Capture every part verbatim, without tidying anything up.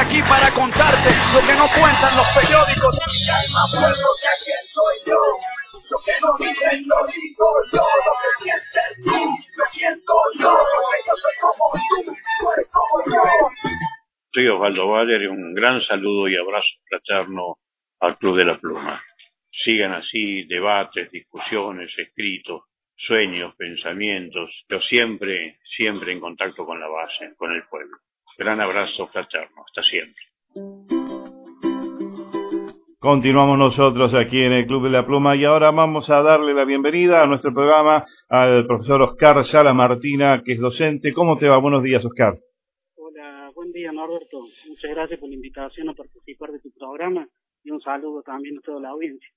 aquí para contarte lo que no cuentan los periódicos. Y hay más pueblo que aquí soy yo. Lo que no dicen lo digo yo. Lo que sientes tú, lo siento yo. Porque yo soy como tú, tú eres como yo. Soy Osvaldo Bayer y un gran saludo y abrazo fraterno al Club de la Pluma. Sigan así debates, discusiones, escritos, sueños, pensamientos, pero siempre, siempre en contacto con la base, con el pueblo. Gran abrazo fraterno, hasta siempre. Continuamos nosotros aquí en el Club de la Pluma y ahora vamos a darle la bienvenida a nuestro programa al profesor Oscar Sala Martina, que es docente. ¿Cómo te va? Buenos días, Oscar. Hola, buen día, Norberto. Muchas gracias por la invitación a participar de tu programa y un saludo también a toda la audiencia.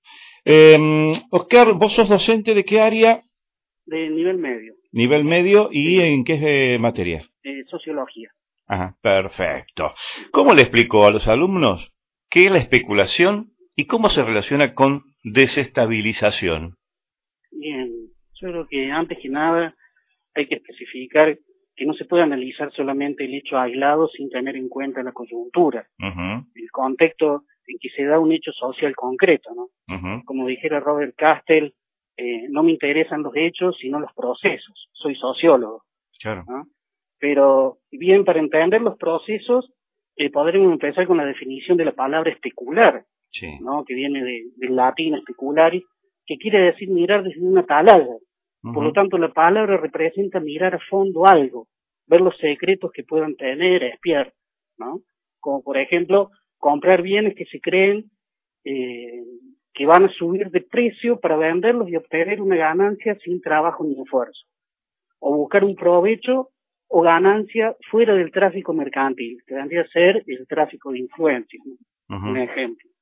Eh, Oscar, ¿vos sos docente de qué área? De nivel medio. Nivel medio, ¿y sí. en qué eh, materia? Eh, sociología. Ajá, perfecto. ¿Cómo le explico a los alumnos qué es la especulación y cómo se relaciona con desestabilización? Bien, yo creo que antes que nada hay que especificar que no se puede analizar solamente el hecho aislado sin tener en cuenta la coyuntura, uh-huh. el contexto en que se da un hecho social concreto, ¿no? Uh-huh. Como dijera Robert Castell, eh, no me interesan los hechos sino los procesos, soy sociólogo. Claro. ¿No? Pero bien, para entender los procesos eh, podremos empezar con la definición de la palabra especular, sí. ¿no? Que viene de, del latín speculari, que quiere decir mirar desde una atalaya. Uh-huh. Por lo tanto, la palabra representa mirar a fondo algo, ver los secretos que puedan tener, espiar, ¿no? Como por ejemplo, comprar bienes que se creen eh, que van a subir de precio para venderlos y obtener una ganancia sin trabajo ni esfuerzo. O buscar un provecho o ganancia fuera del tráfico mercantil, que vendría a ser el tráfico de influencias, ¿no? Uh-huh. Un ejemplo.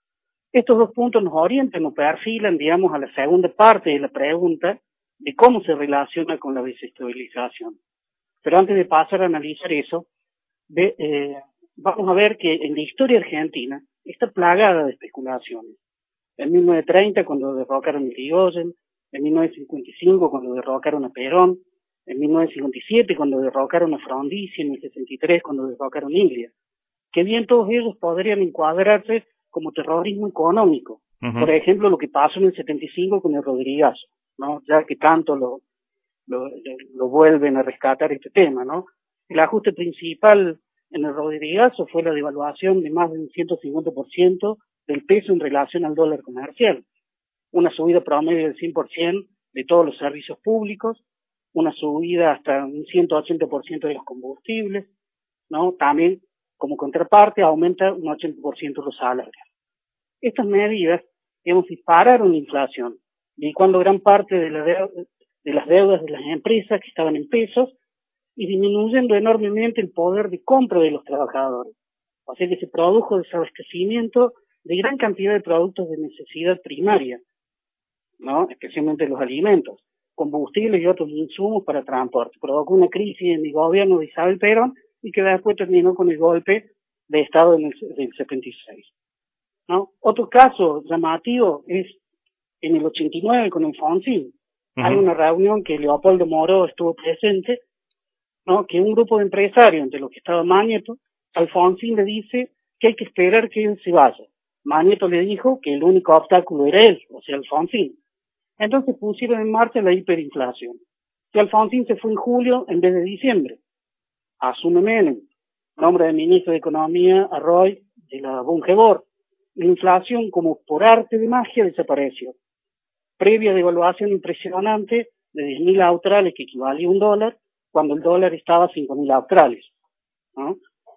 Estos dos puntos nos orientan o perfilan, digamos, a la segunda parte de la pregunta de cómo se relaciona con la desestabilización. Pero antes de pasar a analizar eso, de, eh, vamos a ver que en la historia argentina está plagada de especulaciones. En mil novecientos treinta, cuando derrocaron a Irigoyen, en mil novecientos cincuenta y cinco, cuando derrocaron a Perón, en mil novecientos cincuenta y siete, cuando derrocaron a Frondizi, en el sesenta y tres, cuando derrocaron a Ingria. Que bien todos ellos podrían encuadrarse como terrorismo económico. Uh-huh. Por ejemplo, lo que pasó en el setenta y cinco con el Rodrigazo, ¿no? Ya que tanto lo, lo, lo vuelven a rescatar este tema, ¿no? El ajuste principal en el Rodrigazo fue la devaluación de más de un ciento cincuenta por ciento del peso en relación al dólar comercial, una subida promedio del cien por ciento de todos los servicios públicos, una subida hasta un ciento ochenta por ciento de los combustibles, ¿no? También, como contraparte, aumenta un ochenta por ciento los salarios. Estas medidas, digamos, dispararon la inflación, licuando gran parte de, la deuda, de las deudas de las empresas que estaban en pesos y disminuyendo enormemente el poder de compra de los trabajadores. O sea que se produjo desabastecimiento de gran cantidad de productos de necesidad primaria, ¿no? Especialmente los alimentos, combustibles y otros insumos para transporte. Provocó una crisis en el gobierno de Isabel Perón y que después terminó con el golpe de Estado en el, del setenta y seis. ¿No? Otro caso llamativo es en el ochenta y nueve con Alfonsín. Uh-huh. Hay una reunión que Leopoldo Moro estuvo presente, ¿no? Que un grupo de empresarios, entre los que estaba Mañeto, Alfonsín le dice que hay que esperar que él se vaya. Mañeto le dijo que el único obstáculo era él, o sea, Alfonsín. Entonces pusieron en marcha la hiperinflación. Y Alfonsín se fue en julio en vez de diciembre. Asume Menem, nombre de ministro de Economía a Roy de la Bungebor. La inflación, como por arte de magia, desapareció. Previa devaluación impresionante de diez mil australes, que equivalía a un dólar, cuando el dólar estaba a cinco mil australes, ¿no?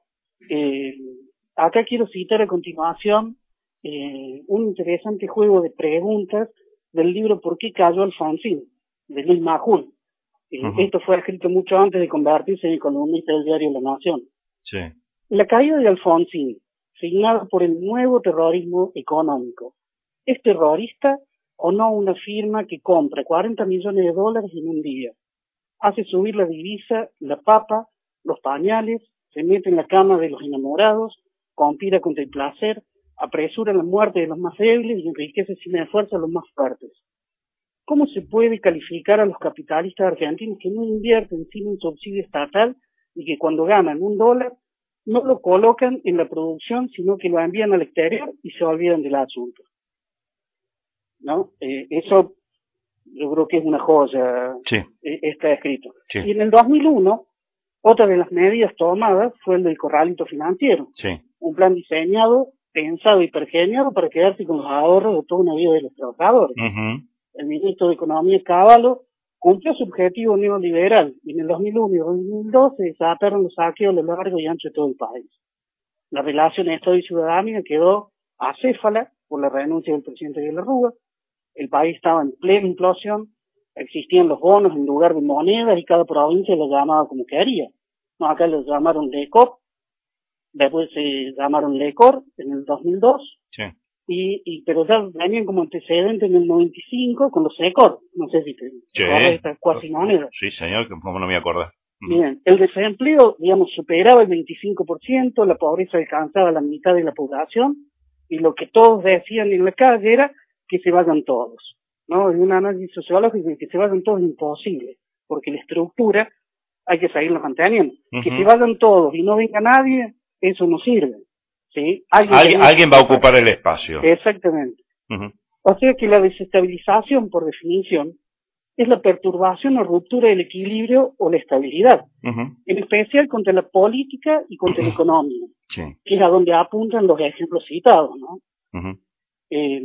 Eh, acá quiero citar a continuación eh, un interesante juego de preguntas del libro ¿Por qué cayó Alfonsín?, de Luis Majul. Eh, uh-huh. Esto fue escrito mucho antes de convertirse en columnista del diario La Nación. Sí. La caída de Alfonsín, signada por el nuevo terrorismo económico. ¿Es terrorista o no una firma que compra cuarenta millones de dólares en un día? Hace subir la divisa, la papa, los pañales, se mete en la cama de los enamorados, conspira contra el placer, apresura la muerte de los más débiles y enriquece sin esfuerzo a los más fuertes. ¿Cómo se puede calificar a los capitalistas argentinos que no invierten sin un subsidio estatal y que cuando ganan un dólar no lo colocan en la producción, sino que lo envían al exterior y se olvidan del asunto. ¿No? Eh, eso yo creo que es una joya, sí. eh, está escrito. Sí. Y en el dos mil uno, otra de las medidas tomadas fue el del corralito financiero. Sí. Un plan diseñado, pensado y pergeñado para quedarse con los ahorros de toda una vida de los trabajadores. Uh-huh. El ministro de Economía, Cavallo, cumplió su objetivo neoliberal y en el dos mil uno y dos mil dos se desataron los saqueos a lo largo y ancho de todo el país. La relación Estado y ciudadanía quedó acéfala por la renuncia del presidente de la Rúa. El país estaba en plena implosión, existían los bonos en lugar de monedas y cada provincia lo llamaba como quería. No, acá lo llamaron LECOR, después se llamaron LECOR en el dos mil dos, sí. y, y pero ya venían como antecedente en el noventa y cinco con los SECOR, no sé si te sí. acuerdas de estas cuasi monedas. Sí, señor, que como no me acuerdo. Bien, el desempleo, digamos, superaba el veinticinco por ciento, la pobreza alcanzaba la mitad de la población, y lo que todos decían en la calle era que se vayan todos, ¿no? En un análisis sociológico, que se vayan todos es imposible, porque la estructura hay que seguirla manteniendo. Uh-huh. Que se vayan todos y no venga nadie, eso no sirve, ¿sí? Alguien, Alguien, alguien va a ocupar el espacio. Exactamente. Uh-huh. O sea que la desestabilización, por definición, es la perturbación o ruptura del equilibrio o la estabilidad, uh-huh. en especial contra la política y contra uh-huh. la economía, sí. que es a donde apuntan los ejemplos citados, ¿no? Uh-huh. Eh,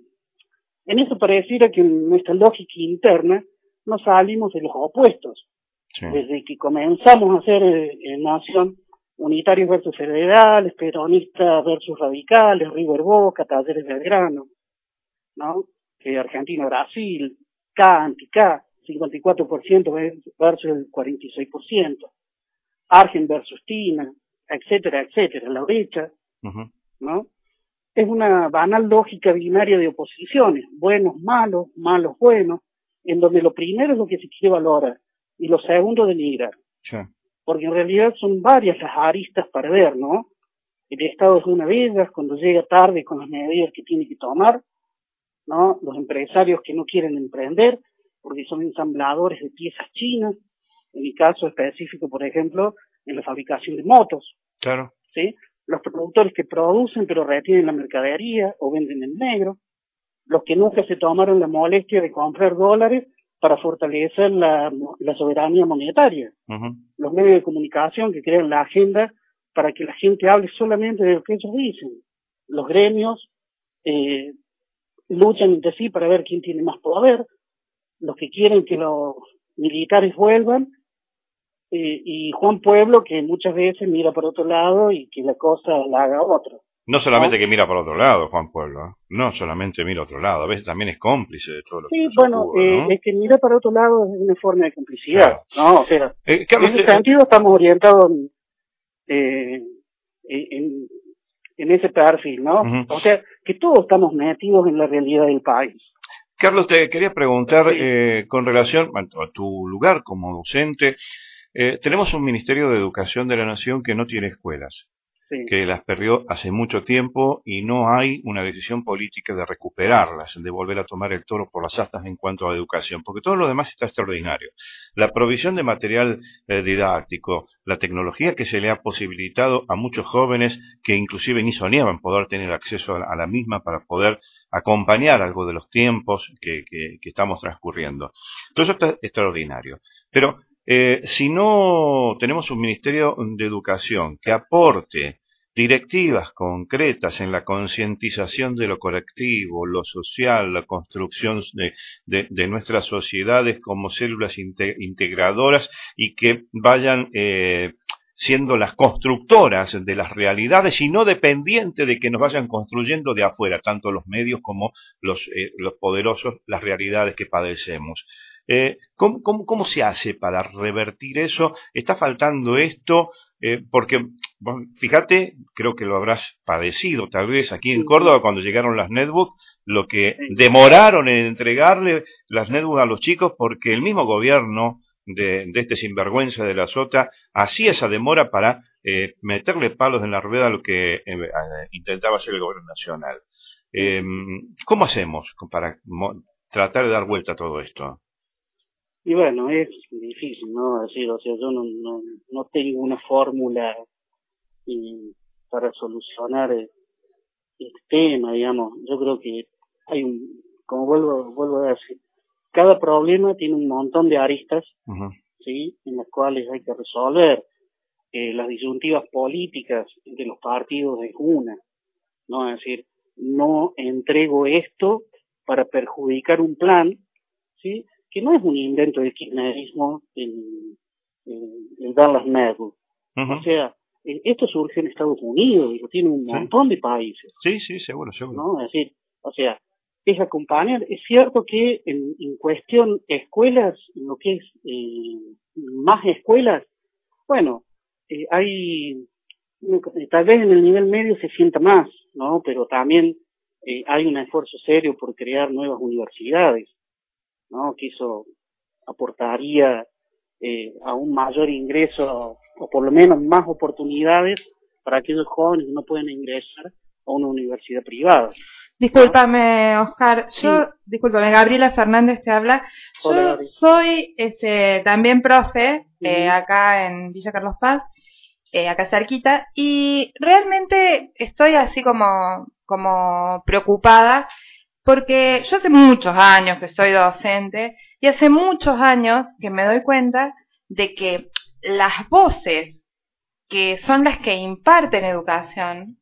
en eso pareciera que en nuestra lógica interna no salimos de los opuestos. Sí. Desde que comenzamos a ser eh, nación, unitarios versus federales, peronistas versus radicales, River Boca, Talleres Belgrano, ¿no? Eh, Argentina-Brasil, K anti-K, cincuenta y cuatro por ciento versus el cuarenta y seis por ciento, Argen versus Tina, etcétera, etcétera, la brecha, uh-huh. ¿no? Es una banal lógica binaria de oposiciones, buenos, malos, malos, buenos, en donde lo primero es lo que se quiere valorar y lo segundo denigrar. Sí. Porque en realidad son varias las aristas para ver, ¿no? El Estado es una de ellas, cuando llega tarde con las medidas que tiene que tomar, ¿no? Los empresarios que no quieren emprender porque son ensambladores de piezas chinas, en mi caso específico, por ejemplo, en la fabricación de motos. Claro. ¿Sí? Los productores que producen pero retienen la mercadería o venden en negro, los que nunca se tomaron la molestia de comprar dólares para fortalecer la, la soberanía monetaria, uh-huh. los medios de comunicación que crean la agenda para que la gente hable solamente de lo que ellos dicen, los gremios eh, luchan entre sí para ver quién tiene más poder, los que quieren que los militares vuelvan, eh, y Juan Pueblo, que muchas veces mira por otro lado y que la cosa la haga otro. No solamente ¿no? que mira por otro lado, Juan Pueblo, ¿eh? no solamente mira otro lado, a veces también es cómplice de todo lo sí, que Sí, bueno, ocurre, eh, ¿no? es que mira para otro lado es una forma de complicidad, claro. ¿no? O sea, eh, Carlos, en ese te... sentido estamos orientados en, eh, en, en ese perfil, ¿no? Uh-huh. O sea, que todos estamos metidos en la realidad del país. Carlos, te quería preguntar sí. eh, con relación a tu lugar como docente. Eh, tenemos un Ministerio de Educación de la Nación que no tiene escuelas, sí. que las perdió hace mucho tiempo y no hay una decisión política de recuperarlas, de volver a tomar el toro por las astas en cuanto a educación, porque todo lo demás está extraordinario. La provisión de material eh, didáctico, la tecnología que se le ha posibilitado a muchos jóvenes que inclusive ni soñaban poder tener acceso a la, a la misma para poder acompañar algo de los tiempos que, que, que estamos transcurriendo. Todo eso está extraordinario. Pero eh, si no tenemos un Ministerio de Educación que aporte directivas concretas en la concientización de lo colectivo, lo social, la construcción de, de, de nuestras sociedades como células inte, integradoras y que vayan eh, siendo las constructoras de las realidades y no dependientes de que nos vayan construyendo de afuera, tanto los medios como los, eh, los poderosos, las realidades que padecemos. Eh, ¿cómo, cómo, ¿Cómo se hace para revertir eso? ¿Está faltando esto? Eh, porque, bueno, fíjate, creo que lo habrás padecido tal vez aquí en Córdoba cuando llegaron las netbooks, lo que demoraron en entregarle las netbooks a los chicos porque el mismo gobierno de, de este sinvergüenza de la Sota hacía esa demora para eh, meterle palos en la rueda a lo que eh, intentaba hacer el gobierno nacional. Eh, ¿Cómo hacemos para tratar de dar vuelta a todo esto? Y bueno, es difícil, ¿no? Decir, o sea, yo no, no, no tengo una fórmula y para solucionar eh, este tema, digamos. Yo creo que hay un, como vuelvo, vuelvo a decir, cada problema tiene un montón de aristas, uh-huh. ¿sí? En las cuales hay que resolver. Eh, las disyuntivas políticas de los partidos es una, ¿no? Es decir, no entrego esto para perjudicar un plan, ¿sí? Que no es un invento del kirchnerismo en, en, en Dallas Network. Uh-huh. O sea, eh, esto surge en Estados Unidos y lo tiene un montón sí. de países. Sí, sí, seguro, seguro. ¿No? Es decir, o sea, es acompañar. Es cierto que en, en cuestión escuelas, en lo que es eh, más escuelas, bueno, eh, hay, tal vez en el nivel medio se sienta más, ¿no? Pero también eh, hay un esfuerzo serio por crear nuevas universidades, ¿no? Que eso aportaría eh, a un mayor ingreso, o por lo menos más oportunidades para aquellos jóvenes que no pueden ingresar a una universidad privada. Discúlpame, Oscar. Yo, sí. Discúlpame, Gabriela Fernández te habla. Yo Hola, soy este, también profe uh-huh. eh, acá en Villa Carlos Paz, eh, acá cerquita, y realmente estoy así como, como preocupada porque yo hace muchos años que soy docente y hace muchos años que me doy cuenta de que las voces que son las que imparten educación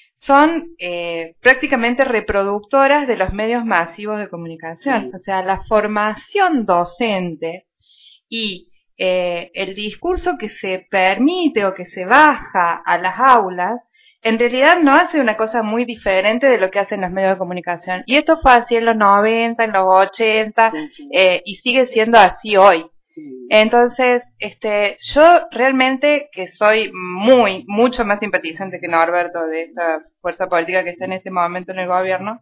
son eh, prácticamente reproductoras de los medios masivos de comunicación. Sí. O sea, la formación docente y eh, el discurso que se permite o que se baja a las aulas, en realidad no hace una cosa muy diferente de lo que hacen los medios de comunicación. Y esto fue así en los noventa, en los ochenta, sí, sí. Eh, y sigue siendo así hoy. Entonces, este, yo realmente que soy muy, mucho más simpatizante que Norberto de esta fuerza política que está en este momento en el gobierno,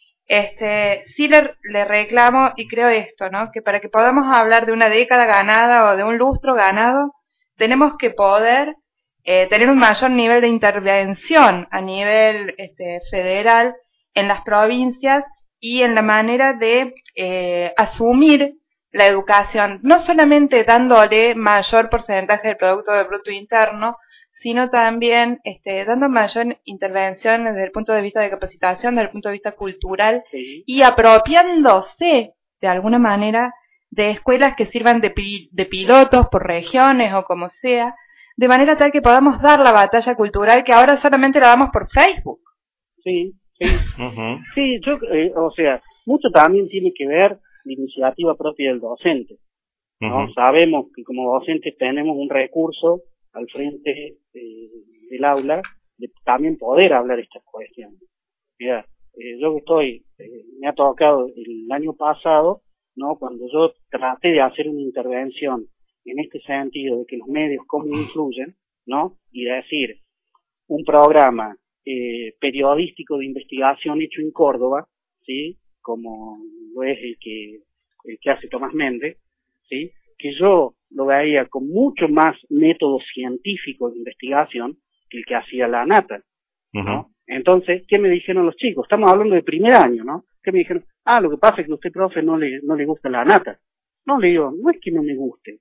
este, sí le, le reclamo y creo esto, ¿no? Que para que podamos hablar de una década ganada o de un lustro ganado, tenemos que poder eh, tener un mayor nivel de intervención a nivel este, federal en las provincias y en la manera de eh, asumir la educación, no solamente dándole mayor porcentaje del Producto de Bruto Interno, sino también este, dando mayor intervención desde el punto de vista de capacitación, desde el punto de vista cultural, sí. Y apropiándose de alguna manera de escuelas que sirvan de, pi de pilotos por regiones o como sea, de manera tal que podamos dar la batalla cultural que ahora solamente la damos por Facebook. Sí, sí, uh-huh. sí, yo, eh, o sea, mucho también tiene que ver la iniciativa propia del docente, ¿no? Uh-huh. Sabemos que como docentes tenemos un recurso al frente eh, del aula de también poder hablar estas cuestiones. Mira, eh, yo que estoy, eh, me ha tocado el año pasado, ¿no? Cuando yo traté de hacer una intervención en este sentido de que los medios cómo influyen, ¿no? Y decir, un programa eh, periodístico de investigación hecho en Córdoba, ¿sí? Como lo es el que, el que hace Tomás Méndez, ¿sí? Que yo lo veía con mucho más método científico de investigación que el que hacía la ANATA, ¿no? Uh-huh. Entonces, ¿qué me dijeron los chicos? Estamos hablando de primer año, ¿no? ¿Qué me dijeron? Ah, lo que pasa es que a usted, profe, no le, no le gusta la ANATA. No, le digo, no es que no me guste.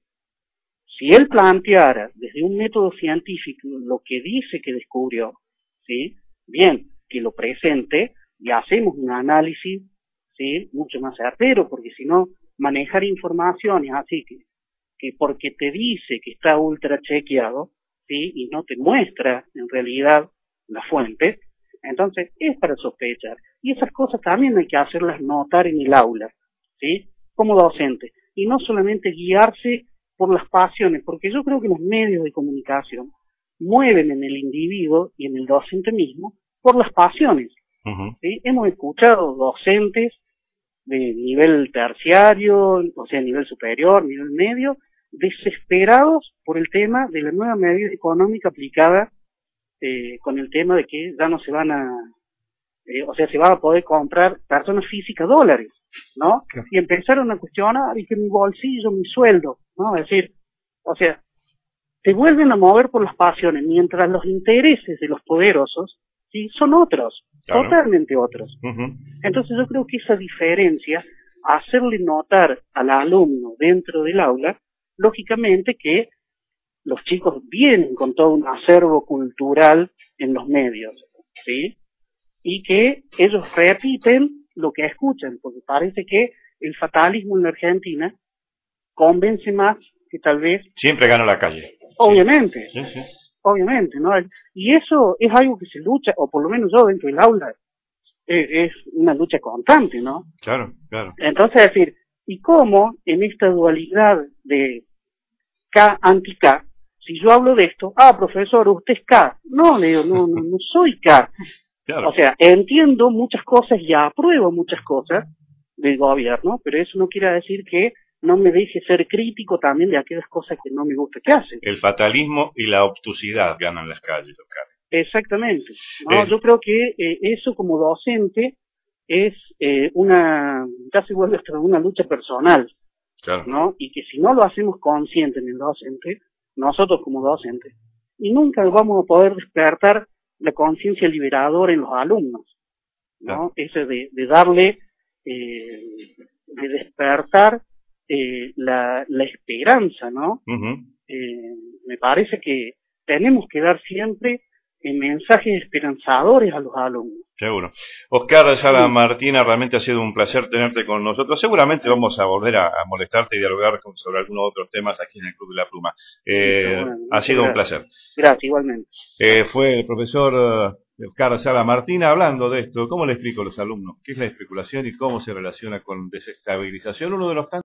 Si él planteara desde un método científico lo que dice que descubrió, ¿sí? Bien, que lo presente y hacemos un análisis, ¿sí? Mucho más certero, porque si no, manejar informaciones así que, que porque te dice que está ultra chequeado, ¿sí? Y no te muestra en realidad la fuente, entonces es para sospechar. Y esas cosas también hay que hacerlas notar en el aula, ¿sí? Como docente. Y no solamente guiarse por las pasiones, porque yo creo que los medios de comunicación mueven en el individuo y en el docente mismo por las pasiones. Uh-huh. ¿Sí? Hemos escuchado docentes de nivel terciario, o sea, nivel superior, nivel medio, desesperados por el tema de la nueva medida económica aplicada eh, con el tema de que ya no se van a, eh, o sea, se van a poder comprar personas físicas dólares, ¿no? Claro. Y empezaron a cuestionar, y que mi bolsillo, mi sueldo, ¿no? Es decir, o sea, se vuelven a mover por las pasiones, mientras los intereses de los poderosos, sí, son otros, claro. Totalmente otros. Uh-huh. Entonces yo creo que esa diferencia, hacerle notar al alumno dentro del aula, lógicamente que los chicos vienen con todo un acervo cultural en los medios, ¿sí? Y que ellos repiten lo que escuchan, porque parece que el fatalismo en la Argentina convence más que tal vez... Siempre gana la calle. Obviamente, sí, sí. obviamente, ¿no? Y eso es algo que se lucha, o por lo menos yo dentro del aula, es, es una lucha constante, ¿no? Claro, claro. Entonces, es decir, ¿y cómo en esta dualidad de K anti-K, si yo hablo de esto, ah, profesor, usted es K? No, le digo, no, no, no soy K. Claro. O sea, entiendo muchas cosas y apruebo muchas cosas del gobierno, pero eso no quiere decir que no me deje ser crítico también de aquellas cosas que no me gusta que hacen. El fatalismo y la obtusidad ganan las calles, Oscar. Exactamente. No, eh. Yo creo que eh, eso como docente es eh, una, casi vuelve hasta una lucha personal, claro. ¿No? Y que si no lo hacemos consciente en el docente, nosotros como docentes, y nunca vamos a poder despertar la conciencia liberadora en los alumnos, ¿no? Claro. Ese de, de darle, eh, de despertar eh, la, la esperanza, ¿no? Uh-huh. eh, me parece que tenemos que dar siempre eh, mensajes esperanzadores a los alumnos. Seguro. Oscar Sala Martina, realmente ha sido un placer tenerte con nosotros. Seguramente vamos a volver a, a molestarte y dialogar con, sobre algunos otros temas aquí en el Club de la Pluma. Eh, bueno, ha sido gracias. Un placer. Gracias, igualmente. Eh, fue el profesor uh, Oscar Sala Martina hablando de esto. ¿Cómo le explico a los alumnos qué es la especulación y cómo se relaciona con desestabilización? Uno de los tantos